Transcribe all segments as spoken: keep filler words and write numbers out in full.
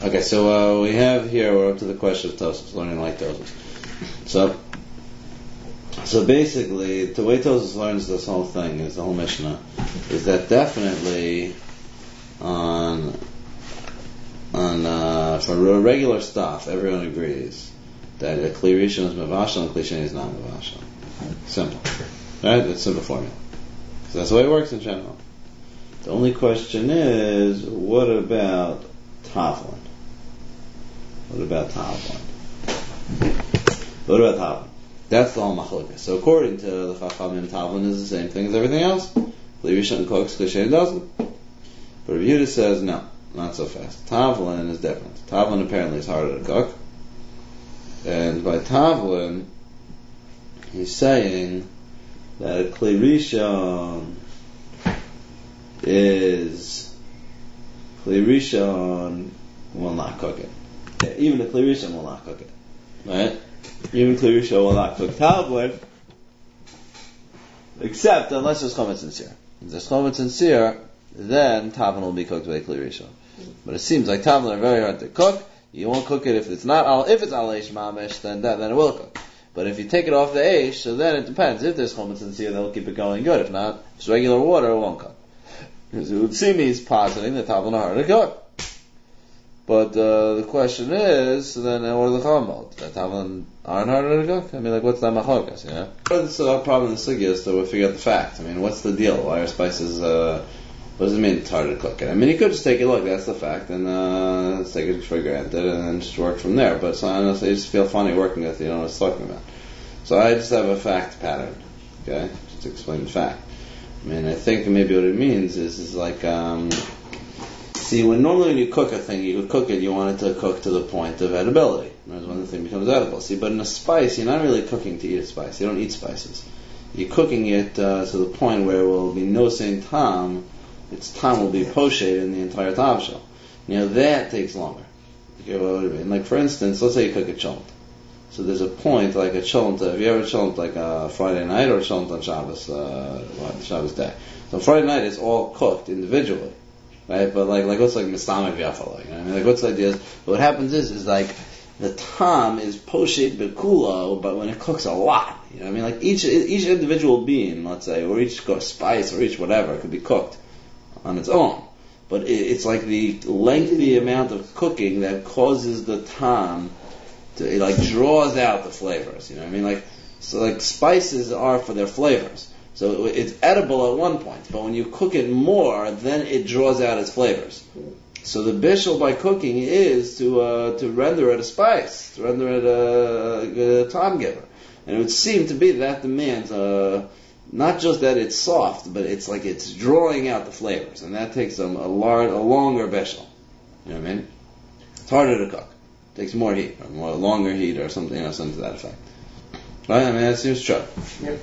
Okay, so uh, we have here, we're up to the question of Tosfos, learning like Tosfos. So, so basically, the way Tosfos learns this whole thing, is the whole Mishnah, is that definitely on on uh, for regular stuff, everyone agrees that a Kli Rishon is Mavashal and a Kli Sheni is not Mavashal. Simple. Right? That's a simple formula. So that's the way it works in general. The only question is, what about Tavlin? What about Tavlin? What about Tavlin? That's the whole machlokes. So according to the Chachamim, Tavlin is the same thing as everything else. Kli Rishon cooks, Kli Sheni doesn't. But Rav Yehuda says, no, not so fast. Tavlin is different. Tavlin apparently is harder to cook. And by Tavlin, he's saying that a Kli Rishon is Kli Rishon will not cook it. Even the Kli Rishon will not cook it. Right? Even Kli Rishon will not cook Tavlin, except unless there's chometz and sear. If there's chometz and sear, then Tavlin will be cooked by Kli Rishon. But it seems like Tavlin are very hard to cook. You won't cook it if it's not al, if it's al eish mamish, then that, then it will cook. But if you take it off the eish, so then it depends. If there's chometz and sear, they'll keep it going good. If not, if it's regular water, it won't cook. Because it would seem he's positing that Tavlin are hard to cook. But uh, the question is, then what are the chacham? That Tavlin aren't harder to cook? I mean, like, what's that machlokes, you know? This uh, problem in the sugya is to figure out the fact. I mean, what's the deal? Why are spices, uh, what does it mean it's harder to cook it? I mean, you could just take a look, that's the fact, and uh, let's take it for granted, and then just work from there. But so, honestly, you just feel funny working with it, you don't know what it's talking about. So I just have a fact pattern, okay? Just to explain the fact. I mean, I think maybe what it means is, is like, um, see, when normally when you cook a thing, you cook it, you want it to cook to the point of edibility. That's when the thing becomes edible. See, but in a spice, you're not really cooking to eat a spice. You don't eat spices. You're cooking it uh, to the point where there will be no same tam. Its tam will be pochette in the entire tav shell. You know, that takes longer. Okay, what would it mean? Like, for instance, let's say you cook a cholent. So there's a point, like a cholent, have you ever cholent like a Friday night or cholent on Shabbos, uh, what, Shabbos day? So Friday night is all cooked individually. Right, but like, like what's like mistamek yafala? You know, I mean, like what's the idea? Is, what happens is, is like the tam is poshet bekulo, but when it cooks a lot, you know, what I mean, like each each individual bean, let's say, or each spice, or each whatever, could be cooked on its own. But it, it's like the lengthy amount of cooking that causes the tam to, it like draws out the flavors. You know, what I mean, like so, like spices are for their flavors. So it's edible at one point, but when you cook it more, then it draws out its flavors. So the bishul by cooking is to uh, to render it a spice, to render it a, a time giver. And it would seem to be that demands uh, not just that it's soft, but it's like it's drawing out the flavors, and that takes a, a, lar- a longer bishul. You know what I mean? It's harder to cook. It takes more heat, or more longer heat, or something, you know, something to that effect. Right? I mean, that seems true. Yep.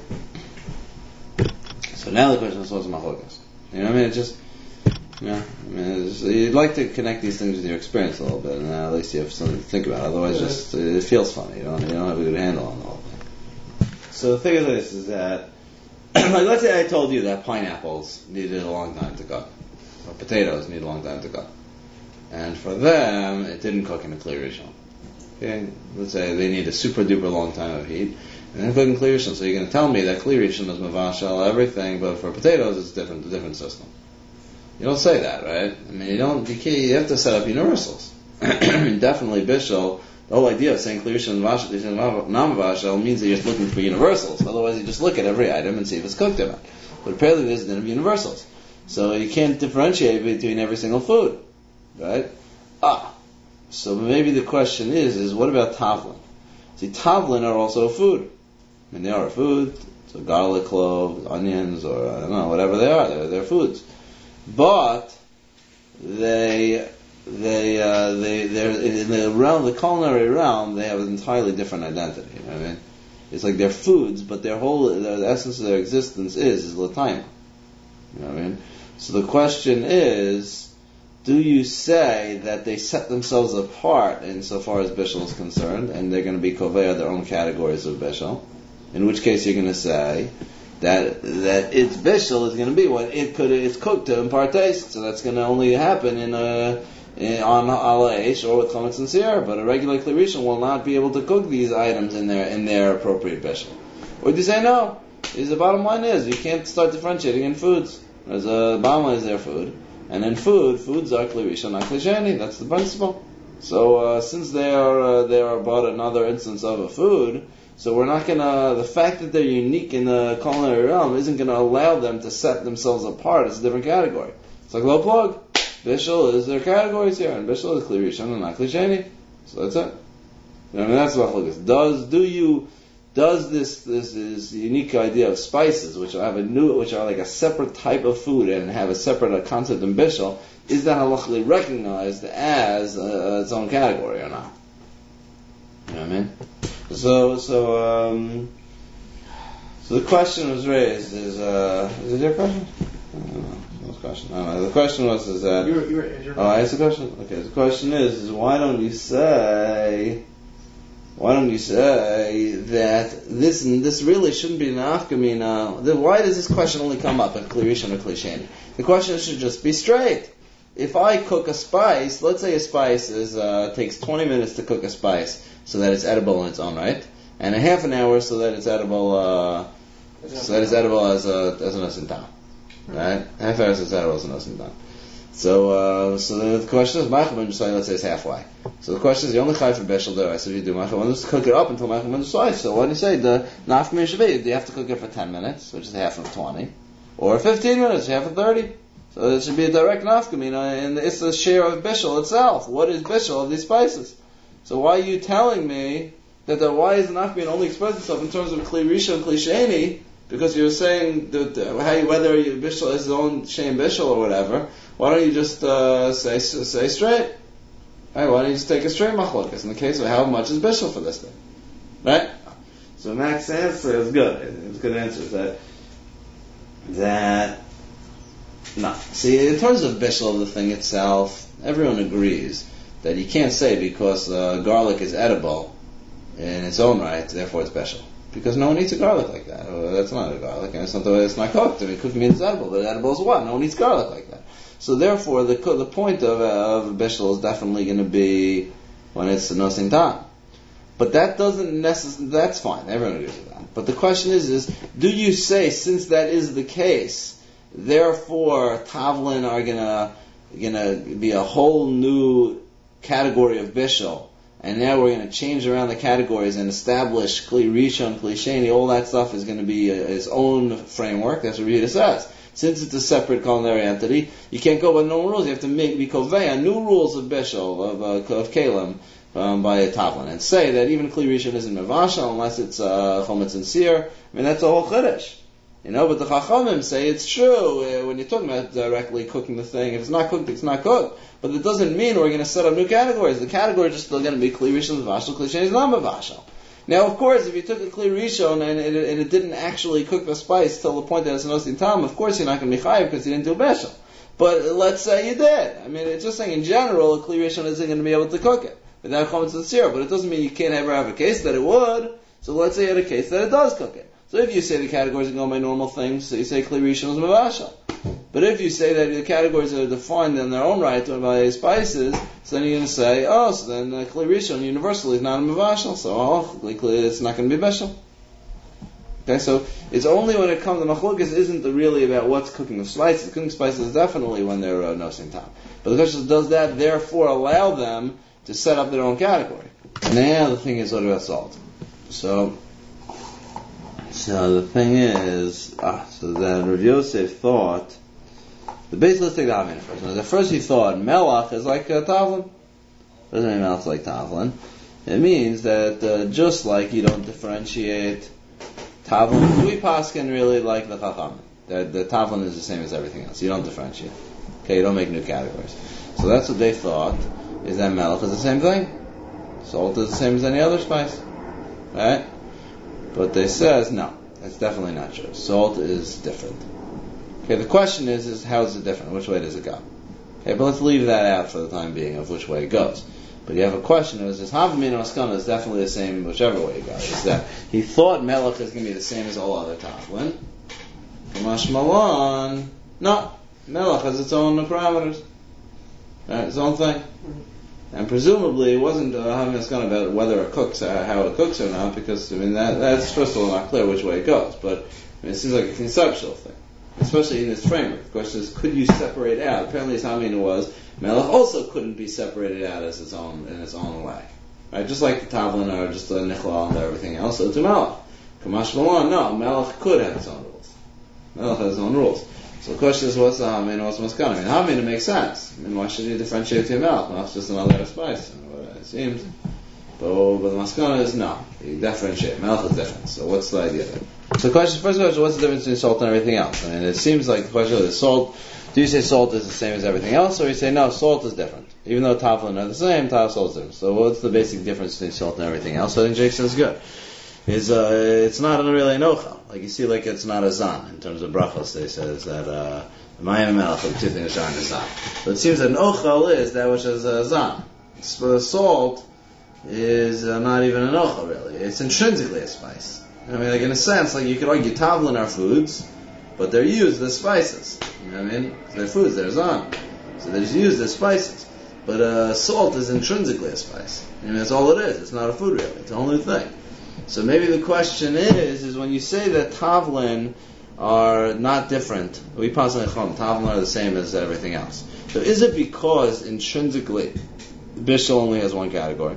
So now the question is what's machlokes? You know what I mean? It's just, you know, I mean, it's, you'd like to connect these things with your experience a little bit, and uh, at least you have something to think about. Otherwise, just it feels funny. You don't, you don't have a good handle on the whole thing. So the thing is this: is that, like, let's say I told you that pineapples needed a long time to cook, or potatoes need a long time to cook, and for them it didn't cook in a Kli Rishon. Okay, let's say they need a super duper long time of heat. And then cooking Kli Rishon, so you're going to tell me that Kli Rishon is mavashal everything, but for potatoes it's different, a different system. You don't say that, right? I mean, you don't. You, can't, you have to set up universals. Definitely bishul. The whole idea of saying Kli Rishon and non-mavashal means that you're looking for universals. Otherwise, you just look at every item and see if it's cooked or not. But apparently, there's a din of universals, so you can't differentiate between every single food, right? Ah, so maybe the question is: is what about tavlin? See, tavlin are also a food. I mean, they are a food, so garlic cloves, onions, or I don't know, whatever they are, they're, they're foods. But they, they, uh, they, they're in the realm, the culinary realm, they have an entirely different identity. You know what I mean? It's like they're foods, but their whole, the essence of their existence is is l'taima. You know what I mean? So the question is, do you say that they set themselves apart insofar as bishul is concerned, and they're going to be kovea their own categories of bishul? In which case you're going to say that that its bishul is going to be what it could it's cooked to impart taste. So that's going to only happen in a on ala eish or with chametz and seer, but a regular kli rishon will not be able to cook these items in their in their appropriate bishul. Or do you say no? Is the bottom line is you can't start differentiating in foods. There's a bottom line is their food, and in food, foods are kli rishon, not kli sheni. That's the principle. So uh, since they are uh, they are about another instance of a food, so we're not gonna. The fact that they're unique in the culinary realm isn't gonna allow them to set themselves apart as a different category. It's like low plug. Bishul is their categories here, and Bishul is kli rishon and not kli sheni. So that's it. You know, I mean, that's what machlokes. Does do you does this this this unique idea of spices, which have a new, which are like a separate type of food and have a separate uh, concept in Bishul, is that halachically recognized as uh, its own category or not? You know what I mean? So so um, so the question was raised is uh, is it your question? I don't know. Question. I don't know. The question was is that you were, you were, oh, I asked the question. Okay, the question is is why don't you say why don't you say that this this really shouldn't be an afkamina? Why does this question only come up at kli rishon or kli sheni? The question should just be straight. If I cook a spice, let's say a spice is uh, takes twenty minutes to cook a spice so that it's edible in its own right, and a half an hour so that it's edible uh, so that it's edible as a as an asintam. Right? Half hours is edible as an asintam. So, uh, so the question is, Ma'acham let's say it's halfway. So the question is, you only chai for Beshel there. I said, you do Ma'acham just cook it up until Ma'acham Mendusai. So what do you say? The Nafkamim Shavit, do you have to cook it for ten minutes, which is half of twenty, or fifteen minutes, half of thirty? So it should be a direct Nafkamim, and it's the share of Beshel itself. What is Beshel of these spices? So why are you telling me that the, why is the Nafkamim only express itself in terms of Kli Rishon and Kli Sheni? Because you're saying that uh, how you, whether you Bishul is his own Shem Bishul or whatever, why don't you just uh, say say straight? Right, why don't you just take a straight machlokas in the case of how much is Bishul for this thing? Right? So Mac's answer is good. It's a good answer. Is that that no. See, in terms of Bishul of the thing itself, everyone agrees that you can't say because uh, garlic is edible in its own right, therefore it's Bishul. Because no one eats a garlic like that. Oh, that's not a garlic, and it's not the way it's not cooked. I mean, cooking means edible, but edible is what? No one eats garlic like that. So therefore, the the point of uh, of bishul is definitely going to be when it's a nosin tam. But that doesn't necessarily. That's fine. Everyone agrees with that. But the question is, is do you say since that is the case, therefore tavlin are gonna gonna be a whole new category of bishul? And now we're going to change around the categories and establish Kli Rishon, Kli Sheni, all that stuff is going to be a, its own framework. That's what Rita says. Since it's a separate culinary entity, you can't go by normal rules. You have to make Bikovea new rules of Bishul, of, uh, of Kalim, um, by a Tavlin. And say that even Kli Rishon isn't Mavashal unless it's uh, Chometz and Seer. I mean, that's a whole Chiddush. You know, but the Chachamim say it's true uh, when you're talking about directly cooking the thing. If it's not cooked, it's not cooked. But it doesn't mean we're going to set up new categories. The categories are still going to be Kli Rishon, Mavashal, Kli Sheni is not Mavashal. Now, of course, if you took a Kli Rishon and it, and it didn't actually cook the spice till the point that it's an Osin Tam, of course you're not going to be chayiv because you didn't do Beshel. But let's say you did. I mean, it's just saying in general, a Kli Rishon isn't going to be able to cook it without Chometz and Seer. But it doesn't mean you can't ever have a case that it would. So let's say you had a case that it does cook it. So if you say the categories are going by normal things, so you say Kli Rishon is Mavashal. But if you say that the categories are defined in their own right by spices, so then you're going to say, oh, so then uh, Kli Rishon universally is not a Mavashal, so oh, it's not going to be Beshel. Okay, so it's only when it comes to Machlokas isn't really about what's cooking the spices. Cooking spices is definitely when they're uh, nosing time. But the question is, does that therefore allow them to set up their own category? Now the thing is, what about salt? So, so the thing is, ah, so that Rav Yosef thought, the base, let's take the Havana first. Now, the first he thought, Melach is like uh, Tavlin. Doesn't mean Melach is like Tavlin. It means that uh, just like you don't differentiate Tavlin, we paskin really like the Chacham. The, the Tavlin is the same as everything else. You don't differentiate. Okay, you don't make new categories. So that's what they thought, is that Melach is the same thing. Salt is the same as any other spice. Right? But they says, no, that's definitely not true. Salt is different. Okay, the question is, is how is it different? Which way does it go? Okay, but let's leave that out for the time being of which way it goes. But you have a question, is this Havamin Maskana is definitely the same whichever way it goes. Is that he thought Melech is going to be the same as all other Tavlin. Kamash Malan, no. Melech has its own parameters. Right? Its own thing. And presumably it wasn't uh, having us gone about whether it cooks, uh, how it cooks or not, because I mean that that's first of all not clear which way it goes. But I mean, it seems like a conceptual thing, especially in this framework. The question is, could you separate out? Apparently, as Hamin was, Melech also couldn't be separated out as its own in its own way, right? Just like the Tavlin or just the Nichlal and everything else. So to Melech, Kamash Malon, no, Melech could have its own rules. Melech has its own rules. So the question is, what's the Hamin and what's Maskana? I mean, Hamin, it makes sense. I mean, why should you differentiate between Melech? Melech's just another spice, you know, it seems. But, but the Maskana is no. You differentiate. Melech is different. So what's the idea there? So the question, first question, what's the difference between salt and everything else? I mean, it seems like the question is, salt, do you say salt is the same as everything else, or you say, no, salt is different? Even though Taflin are the same, Taf, salt is different. So what's the basic difference between salt and everything else? So I think Jake says good. Is uh, it's not really an ochel. Like you see, like it's not a zan in terms of brachos. They says that uh, Mayim Melech the two things are in a zan. But it seems that an ochel is that which is a zan. So salt is uh, not even an ochel really. It's intrinsically a spice. I mean, like in a sense, like you could argue tavlin are foods, but they're used as spices. You know what I mean? They're foods. They're zan. So they're used as spices. But uh, salt is intrinsically a spice. I mean, that's all it is. It's not a food really. It's a whole new thing. So maybe the question is, is when you say that tavlin are not different, we pass on tavlin are the same as everything else. So is it because intrinsically bishul only has one category?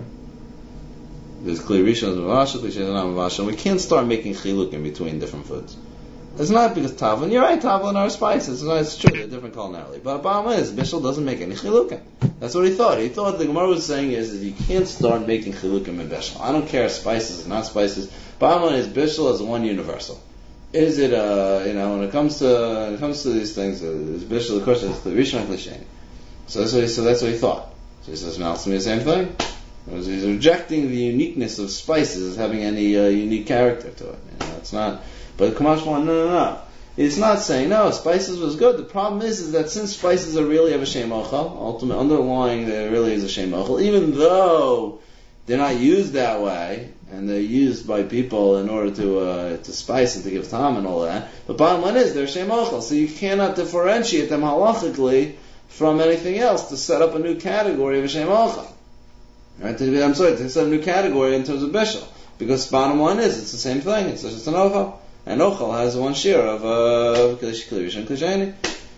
There's kli rishon and mavashal, kli sheni and mavashal, and we can't start making chiluk in between different foods. It's not because tavlin, you're right, tavlin are spices, it's, it's true, they're different culinarily. But bottom line is, bishul doesn't make any chilukim. That's what he thought. He thought the Gemara was saying is that you can't start making chilukim in bishul. I don't care if spices or not spices. Bottom line is, bishul is one universal. Is it, uh, you know, when it comes to, when it comes to these things, uh, is bishul, the question is, kli rishon and kli sheni. So that's what he, so that's what he thought. So he says, now, to me the same thing. He's rejecting the uniqueness of spices as having any uh, unique character to it. You know, it's not. But Kamash no, no, no. It's not saying no. Spices was good. The problem is, is that since spices are really have a shem ochel, ultimately underlying there really is a shem ochel, even though they're not used that way, and they're used by people in order to uh, to spice and to give time and all that. But bottom line is they're shem ochel, so you cannot differentiate them halachically from anything else to set up a new category of a shem ochel. Right? To, I'm sorry, to set a new category in terms of bishul, because bottom line is it's the same thing. It's just an ochel. And ochel has one share of kli rishon and kli sheni.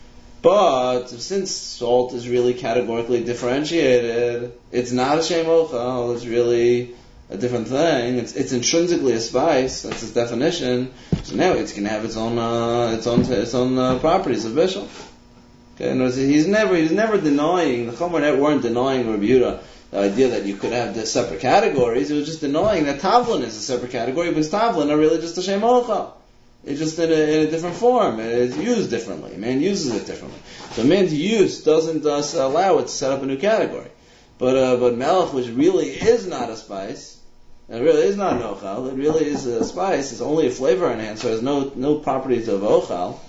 But since salt is really categorically differentiated, it's not a shem ochel. It's really a different thing. It's it's intrinsically a spice. That's its definition. So now it's going to have its own uh, its own its own uh, properties of bishul. Okay, and he's never he's never denying the Chomer weren't denying Rabbi Yehuda the idea that you could have the separate categories. It was just denying that tavlin is a separate category because tavlin are really just a shem ochel. It's just in a, in a different form. It's used differently. Man uses it differently. So man's use doesn't uh, allow it to set up a new category. But uh, but melech, which really is not a spice, it really is not an ochel. It really is a spice. It's only a flavor enhancer. It has no no properties of ochel.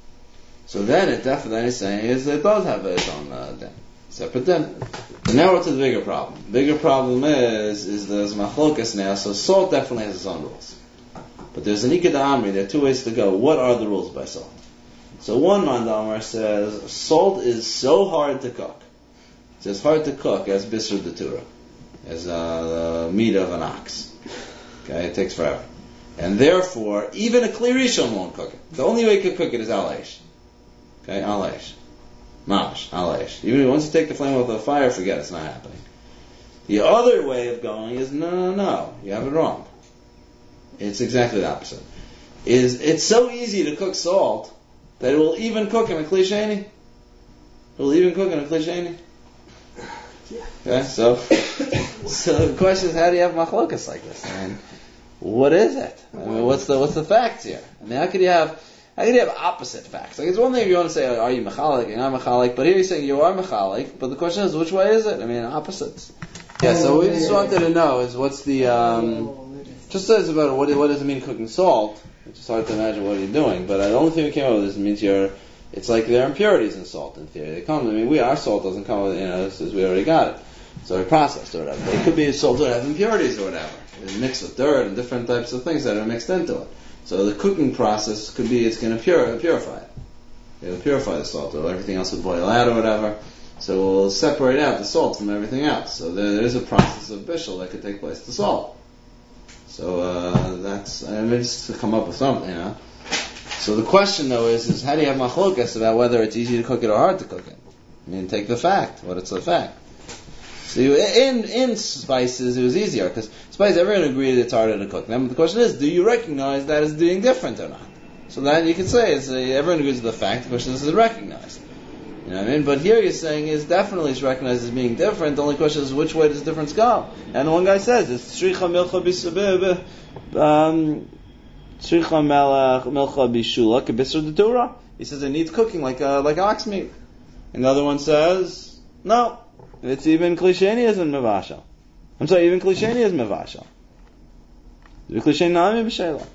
So then it definitely is saying is it does have its own uh, din, separate din. And now we're to the bigger problem. The bigger problem is is there's machlokas now. So salt definitely has its own rules. But there's an Ikeda Amri, there are two ways to go. What are the rules by salt? So one Mandamar says, salt is so hard to cook. It's as hard to cook as Bisr Datura, as uh, the meat of an ox. Okay, it takes forever. And therefore, even a Kli Rishon won't cook it. The only way you can cook it is Al Eish. Okay, Al Eish. Mamash, Al Eish. Even once you take the flame off the fire, forget it's not happening. The other way of going is, no, no, no, you have it wrong. It's exactly the opposite. Is it's so easy to cook salt that it will even cook in a kli sheni? It will even cook in a kli sheni? Okay, so so the question is, how do you have machlokas like this? I mean, what is it? I mean, what's the what's the facts here? I mean, how could you have how could you have opposite facts? Like, it's one thing if you want to say, are you mechalik? You're not mechalik, but here you're saying you are mechalik. But the question is, which way is it? I mean, opposites. Yeah. So we just wanted to know is what's the um, just says about what, what does it mean cooking salt? It's just hard to imagine what you're doing. But the only thing we came up with is it means you're. It's like there are impurities in salt in theory. They come. I mean, we our salt doesn't come with, you know, as we already got it. It's already processed or whatever. It could be salt that has impurities or whatever. It's mixed with dirt and different types of things that are mixed into it. So the cooking process could be it's going to pure, purify it. It'll purify the salt, or everything else would boil out or whatever. So we'll separate out the salt from everything else. So there, there's a process of bishul that could take place to salt. So uh, that's, I mean, just to come up with something, you know. So the question though is, is how do you have machlokas about whether it's easy to cook it or hard to cook it? I mean, take the fact, what it's a fact. So you, in in spices it was easier, because spices everyone agreed it's harder to cook. Now the question is, do you recognize that as doing different or not? So then you can say, it's, uh, everyone agrees with the fact, the question is, is it recognized? You know what I mean? But here you're saying is definitely it's recognized as being different. The only question is which way does difference go? And one guy says it's shricha milcha bisabib, um, shricha milcha bishula kebisur detura. He says it needs cooking like uh, like ox meat. And the other one says no, it's even klisheni isn't mevashal. I'm sorry, even klisheni is mevashal. Klisheni nami b'shela.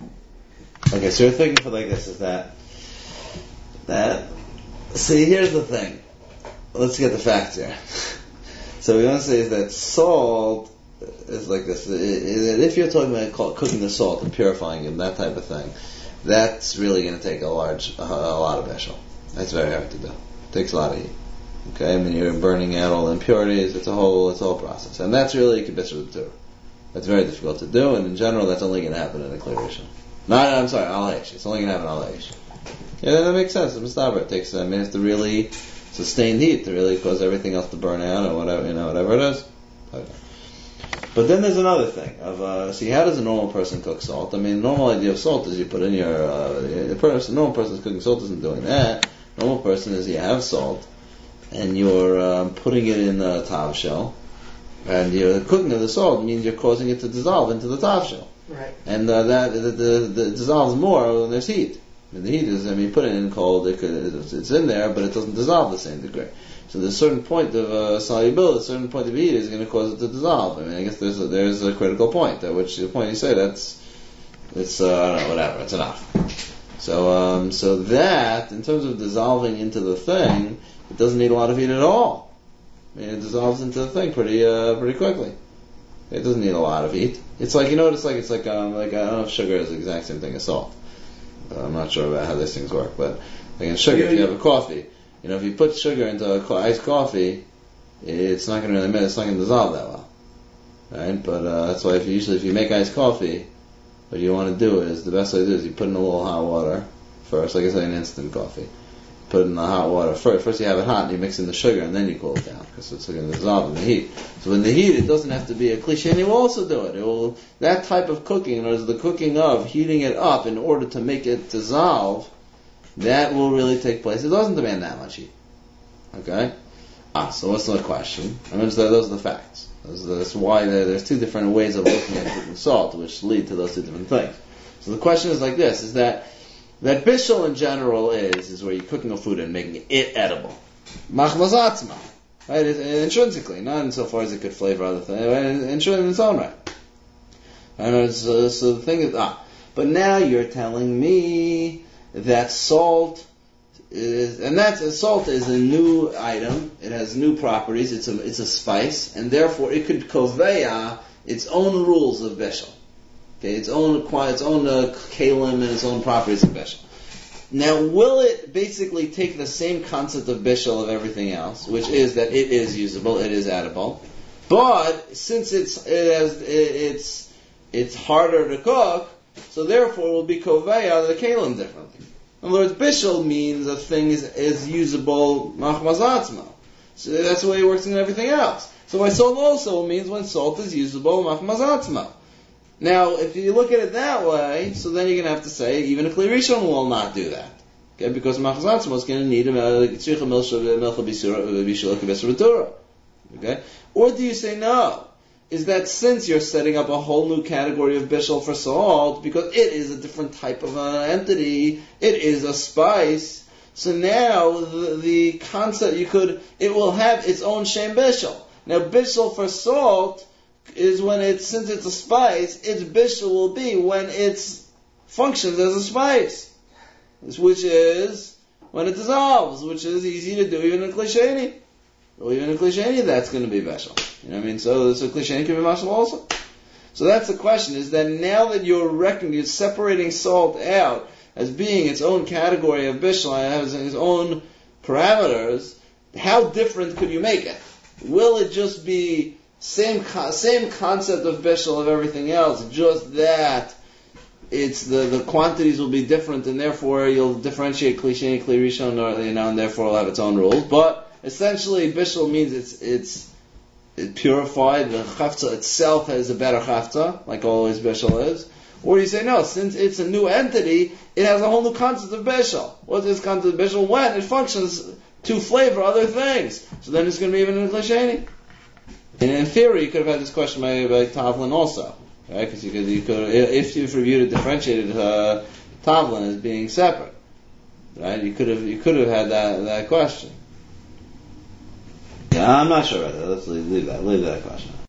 Okay, so you're thinking for like this is that that. See, here's the thing. Let's get the facts here. So we want to say is that salt is like this. If you're talking about cooking the salt and purifying it and that type of thing, that's really going to take a large, a lot of bishul. That's very hard to do. It takes a lot of heat. Okay, I mean you're burning out all the impurities. It's a whole, it's a whole process, and that's really kibisur d'Torah. That's very difficult to do, and in general, that's only going to happen in a clear rishon. No, no, I'm sorry, al haish. It's only going to happen al haish. Yeah, that makes sense. It's mustaber. It takes a minute to really sustain heat, to really cause everything else to burn out or whatever, you know, whatever it is. Okay. But then there's another thing of uh, see, how does a normal person cook salt? I mean, the normal idea of salt is you put in your uh, the person, normal person cooking salt isn't doing that. Normal person is you have salt and you're um, putting it in a tav shell, and you're cooking of the salt means you're causing it to dissolve into the tav shell. Right. And uh, that the, the, the, it dissolves more when there's heat. And the heat is, I mean, put it in cold, it could, it's in there, but it doesn't dissolve the same degree. So there's a certain point of uh, solubility, a certain point of heat is going to cause it to dissolve. I mean, I guess there's a, there's a critical point, at which the point you say that's, it's, uh, I don't know, whatever, it's enough. So, um, so that, in terms of dissolving into the thing, it doesn't need a lot of heat at all. I mean, it dissolves into the thing pretty, uh, pretty quickly. It doesn't need a lot of heat. It's like, you know what it's like? It's like, um, like, I don't know if sugar is the exact same thing as salt. Uh, I'm not sure about how these things work, but like in sugar, if you have a coffee, you know, if you put sugar into a co- iced coffee, it's not going to really, it's not going to dissolve that well, right? But uh, that's why if you usually if you make iced coffee, what you want to do is the best way to do is you put in a little hot water first, like I say, an instant coffee. Put it in the hot water first. First you have it hot, and you mix in the sugar, and then you cool it down because it's going to dissolve in the heat. So in the heat, it doesn't have to be a cliche, and you will also do it. It will that type of cooking, or the cooking of heating it up in order to make it dissolve. That will really take place. It doesn't demand that much heat. Okay. Ah, so what's the question? I mean, those are the facts. That's why there's two different ways of looking at cooking salt, which lead to those two different things. So the question is like this: is that That bishul in general is is where you're cooking a food and making it edible. Machmazatzma, right? Intrinsically, not insofar as it could flavor other things, right? In its own right. And it's, uh, so the thing is, ah, but now you're telling me that salt is, and that's salt is a new item. It has new properties. It's a it's a spice, and therefore it could koveya its own rules of bishul. Okay, its own its own uh, kalim and its own properties of bishul. Now, will it basically take the same concept of bishul of everything else, which is that it is usable, it is edible, but since it's it has, it, it's it's harder to cook, so therefore it will be koveya the kalim differently. In other words, bishul means a thing is is usable machmazatzma. So that's the way it works in everything else. So by salt also means when salt is usable machmazatzma. Now, if you look at it that way, so then you're going to have to say, even a Kli Rishon will not do that. Okay, because Machzatzma is going to need a Tzricha Milcha Bishul Kebesar B'Torah. Okay? Or do you say no? Is that since you're setting up a whole new category of Bishul for salt, because it is a different type of uh, entity, it is a spice, so now the, the concept, you could, it will have its own Shem Bishul. Now, Bishul for salt is when it's, since it's a spice, its bishul will be when it functions as a spice, which is when it dissolves, which is easy to do even in klisheni. Or even in klisheni, that's going to be bishul. You know what I mean? So, so klisheni can be mashal also. So that's the question, is that now that you're reckoning, you're separating salt out as being its own category of bishul, it has its own parameters, how different could you make it? Will it just be same same concept of bishul of everything else, just that it's the, the quantities will be different, and therefore you'll differentiate kli sheni, kli rishon, or you know, and therefore it'll have its own rules. But essentially, bishul means it's it's it purified. The chavta itself has a better chavta, like always bishul is. Or you say no, since it's a new entity, it has a whole new concept of bishul. What is concept of bishul? When it functions to flavor other things, so then it's going to be even in kli sheni. And in theory, you could have had this question by, by Tavlin also. Right? Because you could, you could, if you've reviewed a differentiated uh, Tavlin as being separate, right? You could have, you could have had that that question. Yeah, I'm not sure about that. Let's leave, leave that, leave that question.